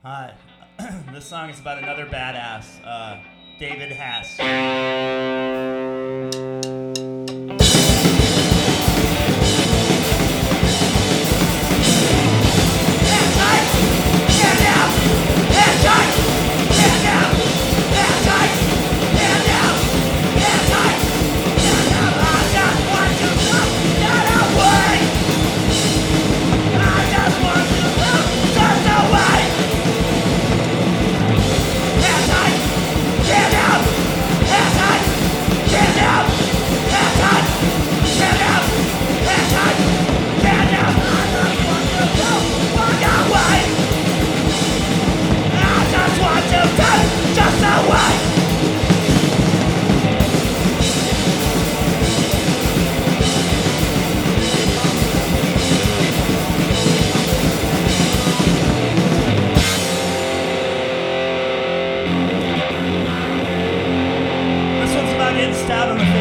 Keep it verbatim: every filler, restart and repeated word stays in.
Hi. This song is about another badass, uh, David Hass. Getting stabbed in the